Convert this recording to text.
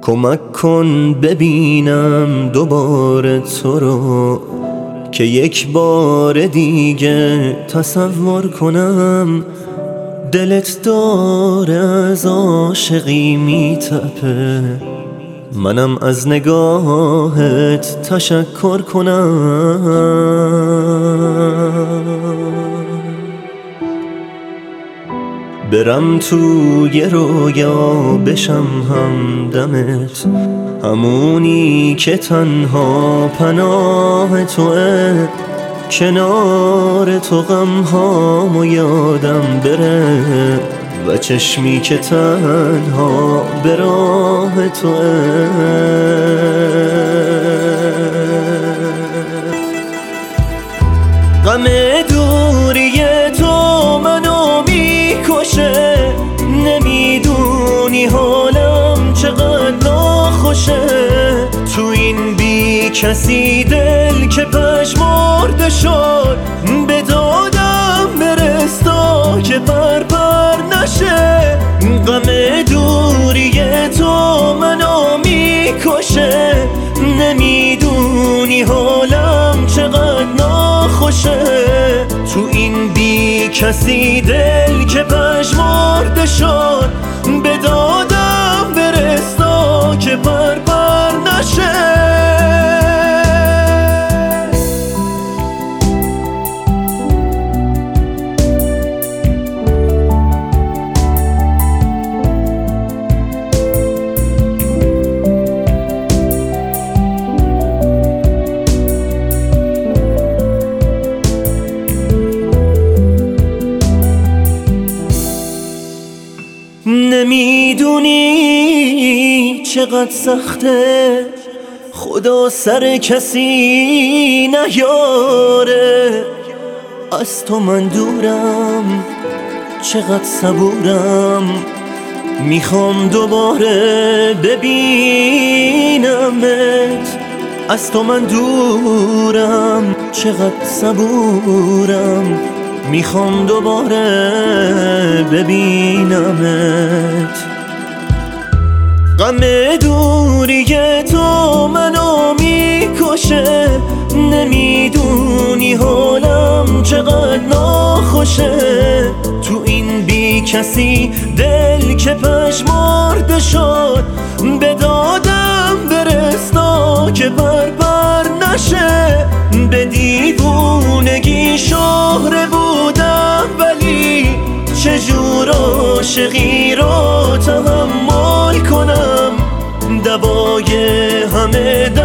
کمک کن ببینم دوباره تو رو، که یک بار دیگه تصور کنم دلت داره از عاشقی میتپه، منم از نگاهت تشکر کنم. برم توی رویا بشم همدمت، همونی که تنها پناه توه، کنار تو غمهامو یادم بره و چشمی که تنها به راه توه. غم دوری تو منو میکشه، نمیدونی حالم چقدر ناخوشه، تو این بی کسی دل که پژمرده شد، به دادم برس تا که پر نشه. غم دوری تو منو میکشه، نمیدونی حالم چقدر ناخوشه، تو این بی کسی دل که پژمرده شد، به دادم برس تا که پر نشه. نمیدونی چقدر سخته، خدا سر کسی نیاره، از تو من دورم چقدر صبورم، میخوام دوباره ببینمت، از تو من دورم چقدر صبورم، میخوام دوباره ببینمت. غم دوری تو منو میکشه، نمیدونی حالم چقدر ناخوشه، تو این بی کسی دل که پژمرده شد، به دادم برس تا که پر نشه. به دیوونگی شهره بودم، ولی چجور عاشقی رو تحمل کنم، دوای همه